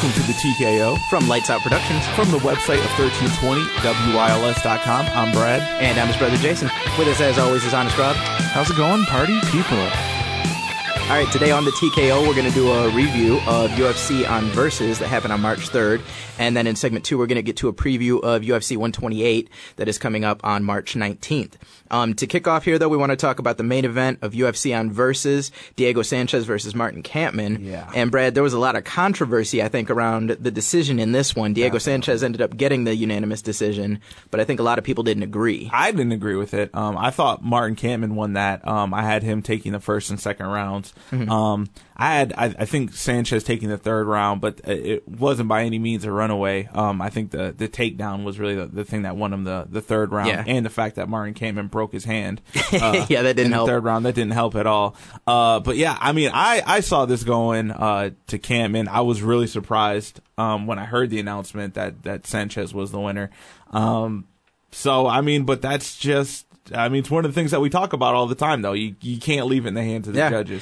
Welcome to the TKO from Lights Out Productions, from the website of 1320WILS.com. I'm Brad. And I'm his brother Jason. With us, as always, is Honest Rob. How's it going, party people? All right, today on the TKO, we're going to do a review of UFC on Versus that happened on March 3rd. And then in segment 2, we're going to get to a preview of UFC 128 that is coming up on March 19th. To kick off here, though, we want to talk about the main event of UFC on Versus, Diego Sanchez versus Martin Kampmann. Yeah. And Brad, there was a lot of controversy, I think, around the decision in this one. Diego Sanchez ended up getting the unanimous decision, but I think a lot of people didn't agree. I didn't agree with it. I thought Martin Kampmann won that. I had him taking the first and second rounds. Mm-hmm. I think Sanchez taking the third round, but it wasn't by any means a runaway. I think the takedown was really the thing that won him the third round, and the fact that Martin Kampmann broke his hand. Yeah, that didn't help. The third round, that didn't help at all. But yeah, I mean, I saw this going to Kampmann. I was really surprised when I heard the announcement that Sanchez was the winner. So I mean, but that's just. I mean, it's one of the things that we talk about all the time, though. You can't leave it in the hands of the judges.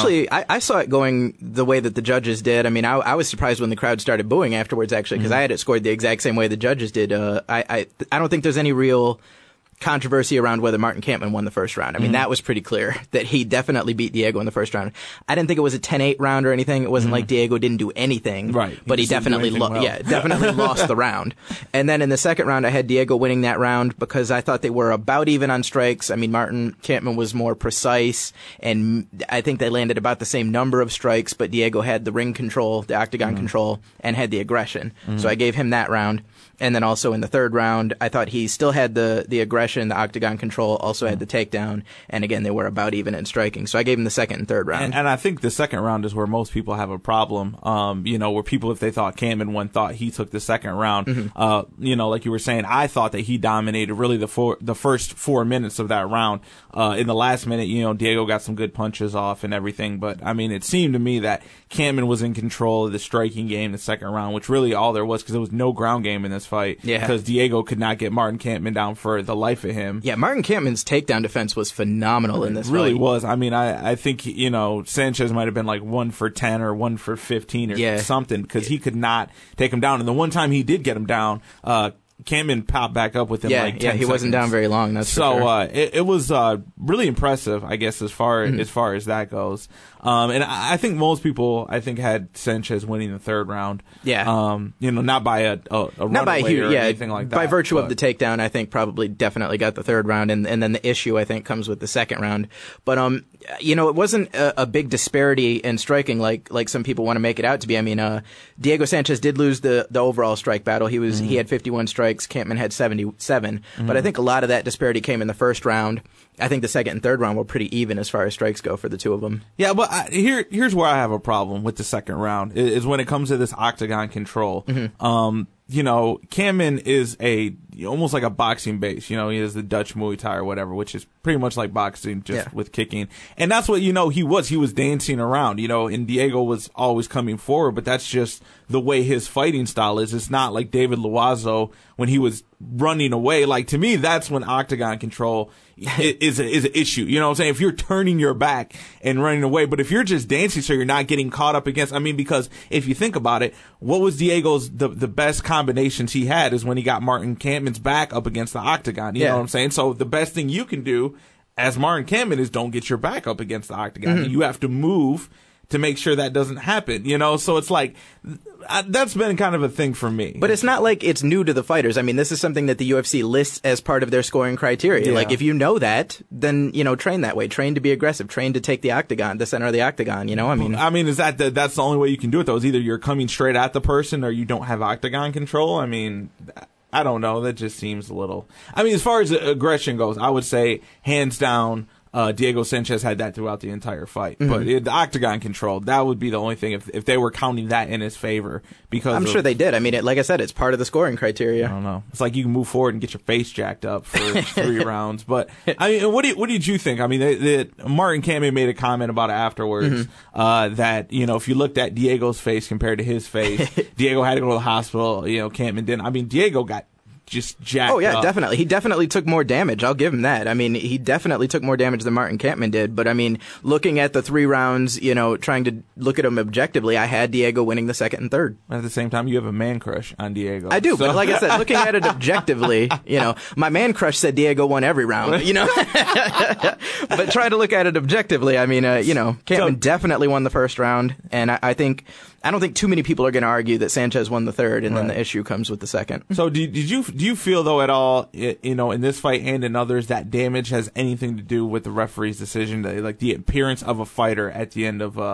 I saw it going the way that the judges did. I mean, I was surprised when the crowd started booing afterwards, actually, because I had it scored the exact same way the judges did. I don't think there's any real controversy around whether Martin Kampmann won the first round. I mean, that was pretty clear that he definitely beat Diego in the first round. I didn't think it was a 10-8 round or anything. It wasn't like Diego didn't do anything. Right. But he definitely definitely lost the round. And then in the second round, I had Diego winning that round because I thought they were about even on strikes. I mean, Martin Kampmann was more precise, and I think they landed about the same number of strikes, but Diego had the ring control, the octagon control, and had the aggression. So I gave him that round. And then also in the third round, I thought he still had the aggression, the octagon control, also had the takedown. And again, they were about even in striking. So I gave him the second and third round. And I think the second round is where most people have a problem. Where people, if they thought Kampmann won, thought he took the second round. Like you were saying, I thought that he dominated really the first 4 minutes of that round. In the last minute, Diego got some good punches off and everything. But I mean, it seemed to me that Kampmann was in control of the striking game in the second round, which really all there was, because there was no ground game in this fight. Yeah. Because Diego could not get Martin Kampmann down for the life of him. Yeah, Martin Kampmann's takedown defense was phenomenal in this fight. It really was. I mean, I think, Sanchez might have been like 1 for 10 or 1 for 15 or something, because he could not take him down. And the one time he did get him down, Kampmann popped back up within 10 seconds. He wasn't down very long. That's so. For sure. It was really impressive, I guess, as far as that goes. And I think most people, had Sanchez winning the third round. Yeah. Not by a not by huge, anything like that. By virtue of the takedown, I think probably definitely got the third round, and then the issue I think comes with the second round. But it wasn't a big disparity in striking like some people want to make it out to be. I mean, Diego Sanchez did lose the overall strike battle. He had 51 strikes. Kampmann had 77. But I think a lot of that disparity came in the first round. I think the second and third round were pretty even as far as strikes go for the two of them. Yeah, but here's where I have a problem with the second round is when it comes to this octagon control. Kampmann is almost like a boxing base. He has the Dutch Muay Thai or whatever, which is pretty much like boxing, just with kicking. And that's what, he was dancing around, and Diego was always coming forward, but that's just the way his fighting style is. It's not like David Loiseau when he was running away. Like, to me, that's when octagon control is an issue. You know what I'm saying? If you're turning your back and running away, but if you're just dancing so you're not getting caught up against, because if you think about it, what was Diego's, the best combinations he had is when he got Martin Kampmann's back up against the octagon. You know what I'm saying? So the best thing you can do as Martin Kampmann is don't get your back up against the octagon. You have to move to make sure that doesn't happen, so it's like, that's been kind of a thing for me. But it's not like it's new to the fighters. I mean, this is something that the UFC lists as part of their scoring criteria. Like, if you know that, then, train that way. Train to be aggressive. Train to take the center of the octagon, is that's the only way you can do it, though, is either you're coming straight at the person or you don't have octagon control. I mean, I don't know. That just seems a little, as far as aggression goes, I would say hands down, Diego Sanchez had that throughout the entire fight. But the octagon control, that would be the only thing if they were counting that in his favor. Because I'm sure they did. I mean, like I said, it's part of the scoring criteria. I don't know. It's like you can move forward and get your face jacked up for 3 rounds. But what did you think? I mean, Martin Kampmann made a comment about it afterwards that if you looked at Diego's face compared to his face, Diego had to go to the hospital. Kampmann didn't. I mean, Diego got just jacked Oh, yeah, up. definitely. He definitely took more damage. I'll give him that. I mean, he definitely took more damage than Martin Kampmann did. But, I mean, looking at the 3 rounds, trying to look at him objectively, I had Diego winning the second and third. At the same time, you have a man crush on Diego. I do, but like I said, looking at it objectively, my man crush said Diego won every round, But try to look at it objectively. I mean, Kampmann definitely won the first round, and I don't think too many people are going to argue that Sanchez won the third, and then the issue comes with the second. So do you feel though at all, in this fight and in others, that damage has anything to do with the referee's decision, like the appearance of a fighter at the end of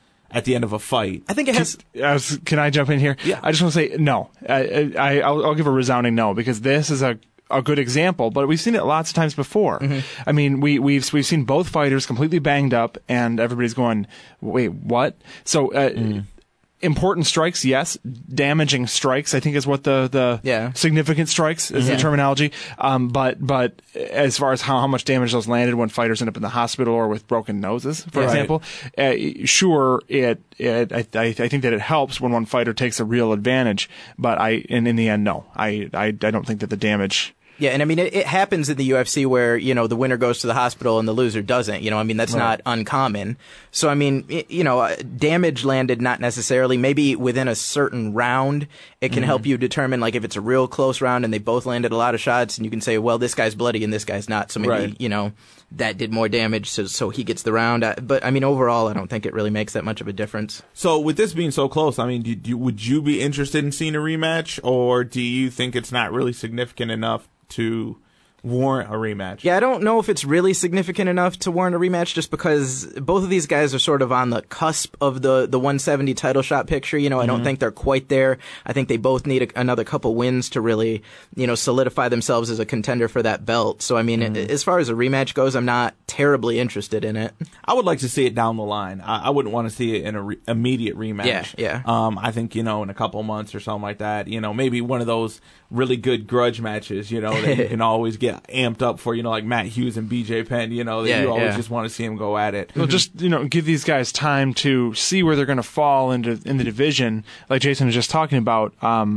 a fight? I think it has. Can I jump in here? Yeah. I just want to say no. I'll give a resounding no, because this is a good example, but we've seen it lots of times before. Mm-hmm. I mean, we've seen both fighters completely banged up, and everybody's going, "Wait, what?" So. Important strikes, yes. Damaging strikes, I think, is what the significant strikes is the terminology. But as far as how much damage those landed when fighters end up in the hospital or with broken noses, for example, sure, I think that it helps when one fighter takes a real advantage. But in the end, no, I don't think that the damage. Yeah, and I mean, it happens in the UFC where, the winner goes to the hospital and the loser doesn't. I mean, that's not uncommon. So, I mean, damage landed not necessarily. Maybe within a certain round, it can help you determine, like, if it's a real close round and they both landed a lot of shots, and you can say, well, this guy's bloody and this guy's not. So maybe, that did more damage, so he gets the round. But, I mean, overall, I don't think it really makes that much of a difference. So, with this being so close, I mean, would you be interested in seeing a rematch, or do you think it's not really significant enough to warrant a rematch? Yeah, I don't know if it's really significant enough to warrant a rematch, just because both of these guys are sort of on the cusp of the 170 title shot picture. I don't think they're quite there. I think they both need another couple wins to really, solidify themselves as a contender for that belt. So, I mean, as far as a rematch goes, I'm not terribly interested in it. I would like to see it down the line. I wouldn't want to see it in an immediate rematch. Yeah. I think, in a couple months or something like that, maybe one of those really good grudge matches, that you can always get amped up for, like Matt Hughes and BJ Penn, that you always just want to see them go at it. Well, just, give these guys time to see where they're going to fall in the division, like Jason was just talking about.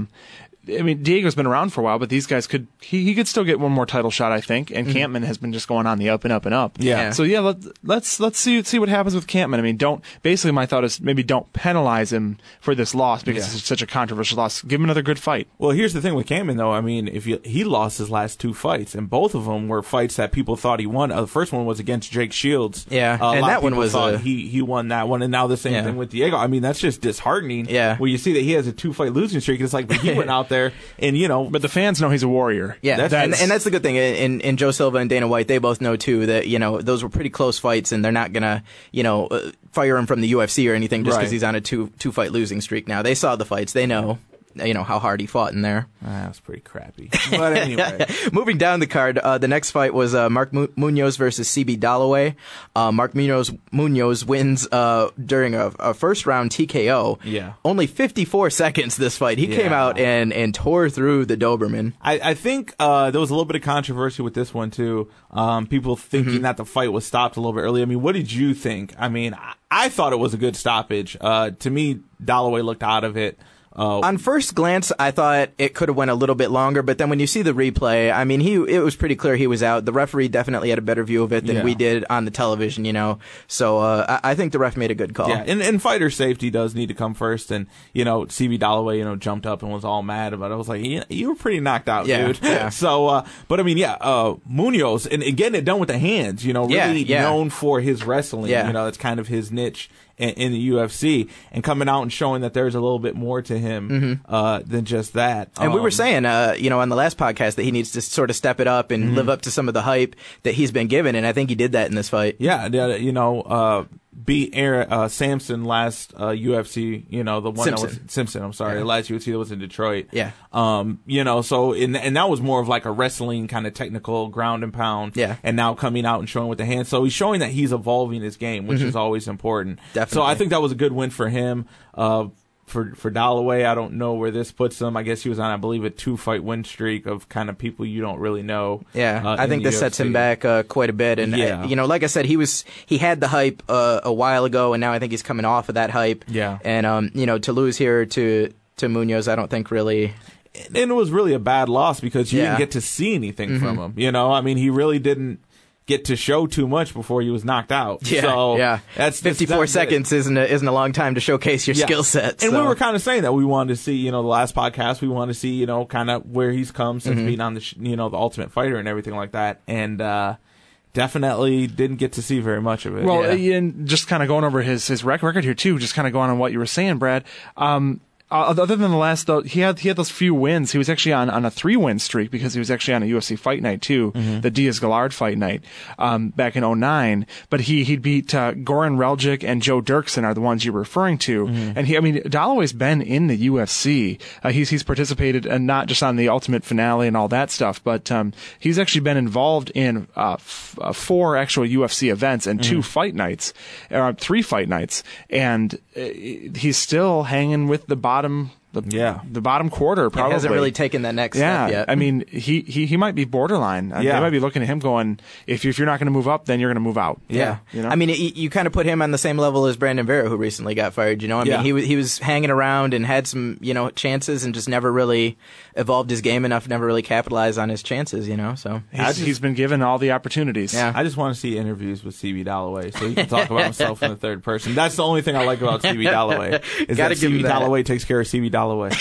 I mean, Diego's been around for a while, but these guys he could still get one more title shot, I think. And Kampmann has been just going on the up and up and up. Yeah. So let's see what happens with Kampmann. I mean, basically my thought is maybe don't penalize him for this loss because it's such a controversial loss. Give him another good fight. Well, here's the thing with Kampmann, though. I mean, he lost his last 2 fights, and both of them were fights that people thought he won. The first one was against Jake Shields. Yeah, and that one was he won that one, and now the same thing with Diego. I mean, that's just disheartening. Yeah. Where you see that he has a 2-fight losing streak. It's like, but he went out there and but the fans know he's a warrior. Yeah, and that's the good thing. And Joe Silva and Dana White, they both know too that those were pretty close fights, and they're not gonna fire him from the UFC or anything just because he's on a two fight losing streak now. They saw the fights, they know. How hard he fought in there. That was pretty crappy. But anyway. Moving down the card, the next fight was Mark Munoz versus CB Dalloway. Mark Munoz wins during a first round TKO. Yeah. Only 54 seconds this fight. He came out and tore through the Doberman. I think there was a little bit of controversy with this one, too. People thinking that the fight was stopped a little bit early. I mean, what did you think? I mean, I thought it was a good stoppage. To me, Dalloway looked out of it. On first glance, I thought it could have went a little bit longer, but then when you see the replay, I mean, it was pretty clear he was out. The referee definitely had a better view of it than we did on the television, So I think the ref made a good call. Yeah, and fighter safety does need to come first. And CB Dalloway, jumped up and was all mad about it. I was like, you were pretty knocked out, dude. Yeah. So, but I mean, Munoz and getting it done with the hands, really known for his wrestling. Yeah. That's kind of his niche in the UFC, and coming out and showing that there's a little bit more to him than just that. And we were saying, on the last podcast that he needs to sort of step it up and live up to some of the hype that he's been given, and I think he did that in this fight. Yeah, beat Samson last UFC, the one Simpson. that was Simpson. I'm sorry, last UFC that was in Detroit. Yeah. So and that was more of like a wrestling kind of technical ground and pound. Yeah. And now coming out and showing with the hands, so he's showing that he's evolving his game, which is always important. Definitely. So I think that was a good win for him. For Dalloway, I don't know where this puts him. I guess he was on, I believe, a 2-fight win streak of kind of people you don't really know. Yeah, I think this sets him back quite a bit. And, like I said, he had the hype a while ago, and now I think he's coming off of that hype. Yeah. And, to lose here to Munoz, I don't think really And it was really a bad loss because you didn't get to see anything from him. You know, I mean, he really didn't get to show too much before he was knocked out. Yeah, so that's 54 seconds isn't a long time to showcase your skill set. And we were kind of saying that we wanted to see, you know, the last podcast, we wanted to see, you know, kind of where he's come since being on the, you know, the Ultimate Fighter and everything like that. And definitely didn't get to see very much of it. Well, and just kind of going over his record here too, just kind of going on what you were saying, Brad. Other than the last, though, he had those few wins. He was actually on a 3-win streak because he was actually on a UFC Fight Night too, the Diaz-Gallard Fight Night back in 2009. But he beat Goran Reljic and Joe Dirksen are the ones you're referring to. And Dalloway's been in the UFC. He's participated, and not just on the Ultimate Finale and all that stuff, but he's actually been involved in 4 actual UFC events and 2 fight nights, 3 fight nights, and he's still hanging with the bottom quarter. Probably he hasn't really taken that next step yet. I mean, he might be borderline. They might be looking at him going, if you're not going to move up, then you're going to move out. Yeah. You know? I mean, you kind of put him on the same level as Brandon Vera, who recently got fired. You know, I mean, he was hanging around and had some, you know, chances and just never really evolved his game enough, never really capitalized on his chances. You know, so he's been given all the opportunities. Yeah. I just want to see interviews with CB Dalloway so he can talk about himself in the third person. That's the only thing I like about CB Dalloway is that CB Dalloway takes care of CB Dalloway.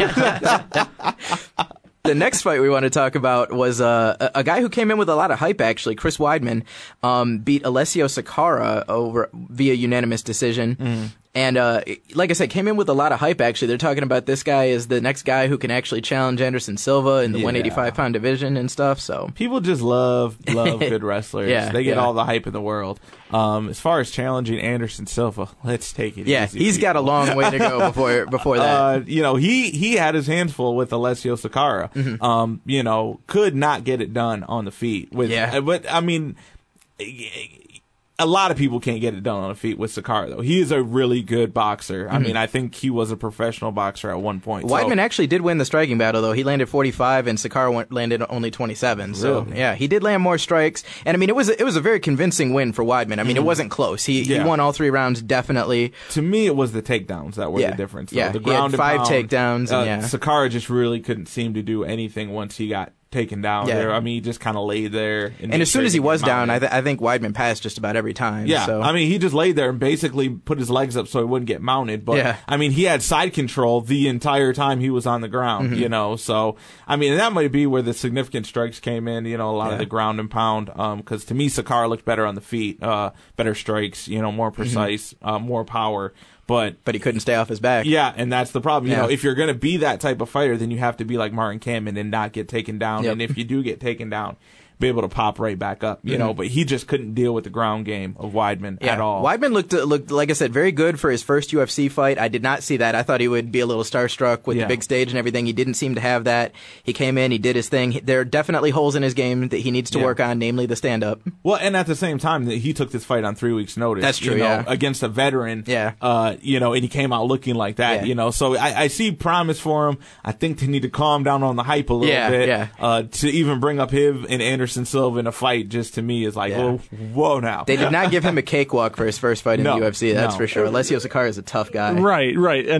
The next fight we want to talk about was a guy who came in with a lot of hype, actually. Chris Weidman beat Alessio Sakara via unanimous decision. And like I said, came in with a lot of hype, actually. They're talking about this guy as the next guy who can actually challenge Anderson Silva in the 185-pound division and stuff. So people just love good wrestlers. They get all the hype in the world. As far as challenging Anderson Silva, let's take it easy. He's got a long way to go before that. You know, he had his hands full with Alessio Sakara. You know, could not get it done on the feet. But, I mean, a lot of people can't get it done on the feet with Sakara, though. He is a really good boxer. I mean, I think he was a professional boxer at one point. Weidman actually did win the striking battle, though. He landed 45, and Sakara landed only 27. So, really? He did land more strikes. And, I mean, it was a very convincing win for Weidman. I mean, it wasn't close. He won all 3 rounds, definitely. To me, it was the takedowns that were the difference. Though. The ground he had 5 takedowns. Sakara just really couldn't seem to do anything once he got taken down there. I mean, he just kind of laid there. And as soon as he was down, I think Weidman passed just about every time. Yeah, so. I mean, he just laid there and basically put his legs up so he wouldn't get mounted. But, I mean, he had side control the entire time he was on the ground, you know. So, I mean, that might be where the significant strikes came in, you know, a lot of the ground and pound. Because to me, Sakara looked better on the feet, better strikes, you know, more precise, more power. But he couldn't stay off his back. Yeah, and that's the problem. You know, if you're going to be that type of fighter, then you have to be like Martin Kamen and not get taken down. And if you do get taken down, be able to pop right back up, you know, but he just couldn't deal with the ground game of Weidman at all. Weidman looked, like I said, very good for his first UFC fight. I did not see that. I thought he would be a little starstruck with the big stage and everything. He didn't seem to have that. He came in, he did his thing. There are definitely holes in his game that he needs to work on, namely the stand-up. Well, and at the same time, he took this fight on 3 weeks' notice. That's true, you know, against a veteran. You know, and he came out looking like that, you know. So I see promise for him. I think they need to calm down on the hype a little bit. To even bring up him and Anderson Silva in a fight just to me is like, whoa now. They did not give him a cakewalk for his first fight in the UFC, that's for sure. Alessio Sakara is a tough guy. Right.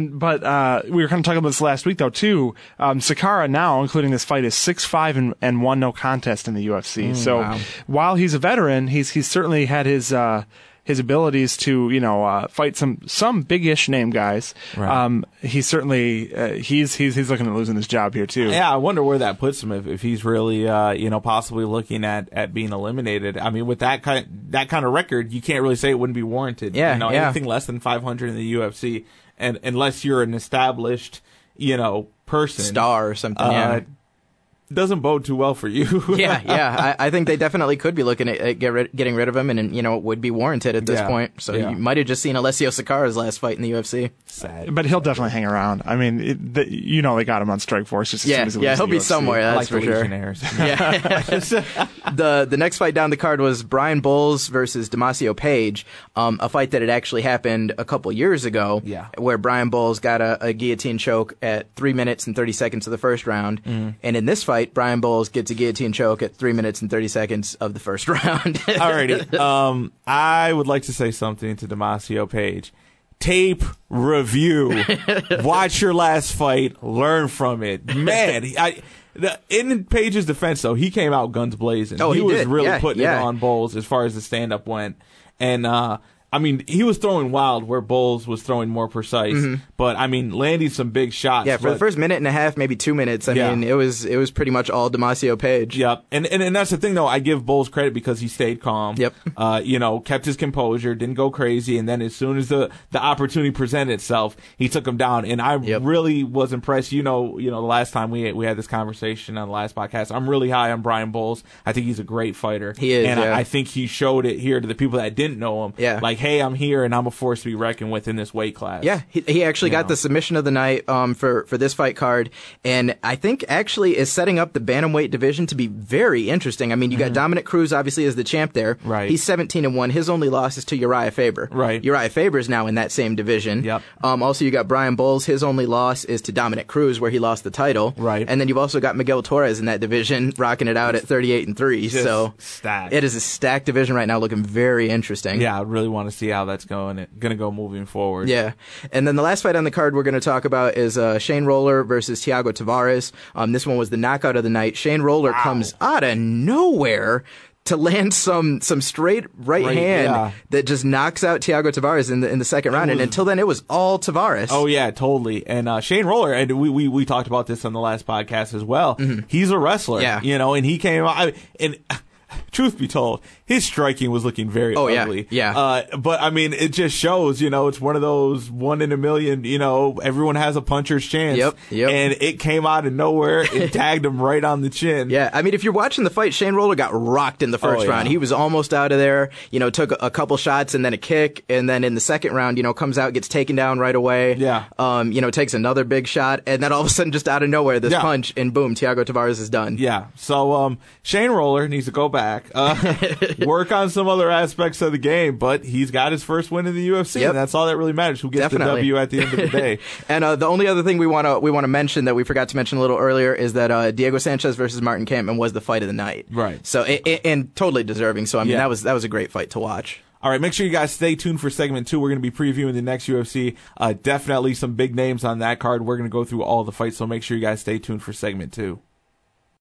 But we were kind of talking about this last week, though, too. Sakara now, including this fight, is 6-5 and 1 no contest in the UFC. So while he's a veteran, he's certainly had his abilities to, you know, fight some big-ish name guys. Right. He's certainly he's looking at losing his job here too. Yeah, I wonder where that puts him if he's really you know, possibly looking at being eliminated. I mean, with that kind of record, you can't really say it wouldn't be warranted. You know, anything less than 500 in the UFC, and unless you're an established, you know, person, star or something. Doesn't bode too well for you. I think they definitely could be looking at getting rid of him, and you know, it would be warranted at this point. So you might have just seen Alessio Sakara's last fight in the UFC. Sad, but he'll definitely hang around. I mean, you know, they got him on Strikeforce just as soon as he'll be somewhere. That's for sure. The next fight down the card was Brian Bowles versus Damasio Page, a fight that had actually happened a couple years ago. Where Brian Bowles got a guillotine choke at 3 minutes and 30 seconds of the first round, and in this fight, Brian Bowles gets a guillotine choke at 3 minutes and 30 seconds of the first round. Alrighty. I would like to say something to Damasio Page. tape review. Watch your last fight. Learn from it. Man, in Page's defense, though, he came out guns blazing. Oh, he was did. really putting it on Bowles as far as the stand-up went. And, I mean, he was throwing wild where Bowles was throwing more precise. But, I mean, landing some big shots. Yeah, for the first minute and a half, maybe 2 minutes, I mean, it was pretty much all Damasio Page. Yep. And that's the thing, though. I give Bowles credit because he stayed calm. Yep. Kept his composure, didn't go crazy. And then as soon as the opportunity presented itself, he took him down. And I really was impressed. The last time we had this conversation on the last podcast, I'm really high on Brian Bowles. I think he's a great fighter. He is, and I think he showed it here to the people that didn't know him. Yeah. Like, hey, I'm here and I'm a force to be reckoned with in this weight class. Yeah, he actually got the submission of the night for this fight card, and I think actually is setting up the bantamweight division to be very interesting. I mean, you got Dominic Cruz obviously as the champ there. Right. He's 17-1. His only loss is to Uriah Faber. Right. Uriah Faber is now in that same division. Yep. Also, you got Brian Bowles. His only loss is to Dominic Cruz, where he lost the title. Right. And then you've also got Miguel Torres in that division, rocking it out at 38-3. So stacked. It is a stacked division right now, looking very interesting. Yeah, I really want to see how that's going to go moving forward. Yeah. And then the last fight on the card we're going to talk about is Shane Roller versus Thiago Tavares. This one was the knockout of the night. Shane Roller comes out of nowhere to land some straight right hand that just knocks out Thiago Tavares in the second round. And until then, it was all Tavares. Oh, yeah, totally. And Shane Roller, and we talked about this on the last podcast as well. He's a wrestler. Yeah. And he came out. And truth be told, his striking was looking very ugly. Yeah. But I mean, it just shows, it's one of those 1 in a million, everyone has a puncher's chance. Yep. And it came out of nowhere. It tagged him right on the chin. Yeah. I mean, if you're watching the fight, Shane Roller got rocked in the first round. He was almost out of there, took a couple shots and then a kick. And then in the second round, comes out, gets taken down right away. Yeah. Takes another big shot. And then all of a sudden, just out of nowhere, this punch and boom, Thiago Tavares is done. Yeah. So, Shane Roller needs to go back. Work on some other aspects of the game, but he's got his first win in the UFC, and that's all that really matters. Who gets the W at the end of the day? And the only other thing we want to mention that we forgot to mention a little earlier is that Diego Sanchez versus Martin Kampmann was the fight of the night. Right. So and totally deserving. So I mean that was a great fight to watch. All right, make sure you guys stay tuned for segment 2. We're going to be previewing the next UFC. Definitely some big names on that card. We're going to go through all the fights, so make sure you guys stay tuned for segment 2.